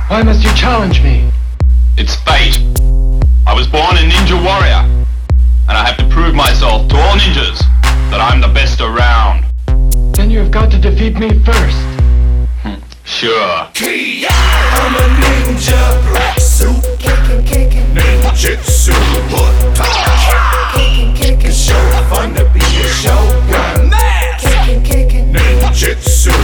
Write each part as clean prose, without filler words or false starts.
Why must you challenge me? It's fate. I was born a ninja warrior, and I have to prove myself to all ninjas that I'm the best around. Then you have got to defeat me first. Sure. I'm a ninja, black suit, kickin', ninjutsu, kickin', show fun to be a shogun, mask, ninjutsu,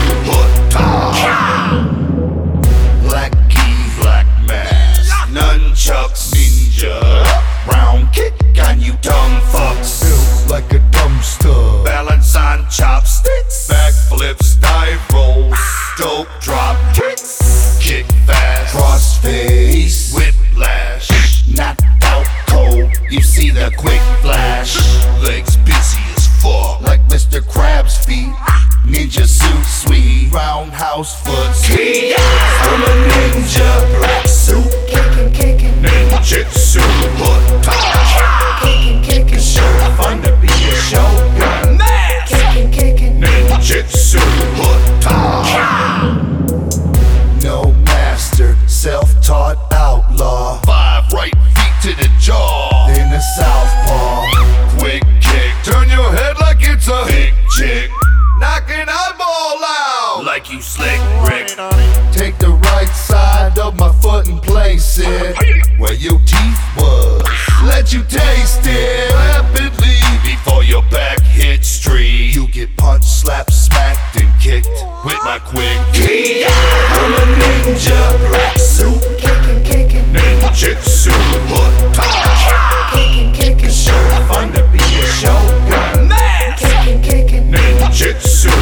black key, black mask, nunchucks, ninja, round kick on you dumb fucks, built like a dumpster, balance on chopsticks, backflips, dive rolls, dope drop kicks, kick fast, crossface, whiplash, knocked out cold, you see the quick flash, legs busy as fuck, like Mr. Krabs' feet, ninja suit sweet, roundhouse foots, I'm a ninja, black suit, kickin', ninjutsu, kickin', show fun to be a shogun, mask, ninjutsu, no master, self-taught outlaw, 5 right feet to the jaw, then a southpaw, quick kick, turn your head like it's a big chick, knock an eyeball out like you slick Rick. Take the right side of my foot and place it where your teeth was, let you taste it rapidly before your back hits street. You get punched, slapped, smacked, and kicked with my quick key. I'm a ninja, black suit, kickin', ninjutsu, kickin', show fun to be a shogun, mask, ninjutsu,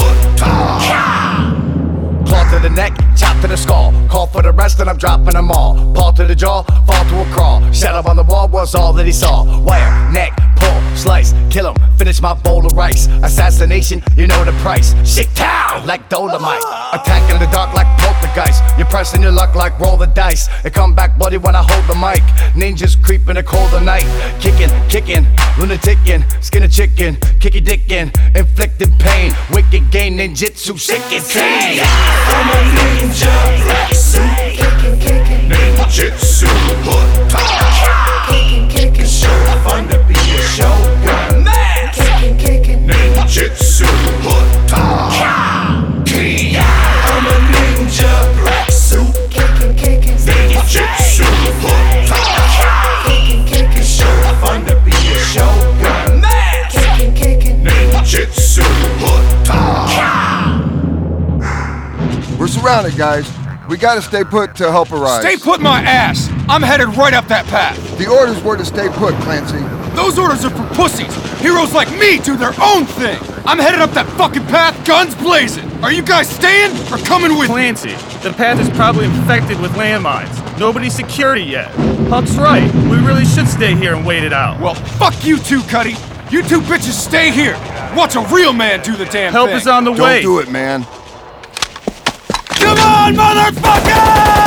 claw to the neck, chop to the skull, call for the rest and I'm dropping them all. Paw to the jaw, fall to a crawl, shut up on the wall was all that he saw. Wire, neck, pull, slice, kill him, finish my bowl of rice. Assassination, you know the price. Shake down like Dolomite, attack in the dark like poltergeist. You're pressing your luck like roll the dice. They come back buddy when I hold the mic. Ninjas creep in the cold of night, kicking, lunaticking, skin a chicken, kicky dickin', inflicting pain, wicked game, ninjutsu, sick insane. I'm a ninja, black suit, kickin', ninjutsu, kickin', show fun to be a shogun, mask, ninjutsu, I'm a ninja, black suit, kickin', ninjutsu, kickin', show fun to be a shogun, mask, ninjutsu. We're surrounded, guys. We gotta stay put to help arise. Stay put my ass! I'm headed right up that path. The orders were to stay put, Clancy. Those orders are for pussies. Heroes like me do their own thing. I'm headed up that fucking path, guns blazing. Are you guys staying or coming with Clancy, the path is probably infected with landmines. Nobody's secured it yet. Huck's right. We really should stay here and wait it out. Well, fuck you two, Cuddy. You two bitches stay here. Watch a real man do the damn Help thing. is on the way. Don't do it, man. Come on, motherfucker!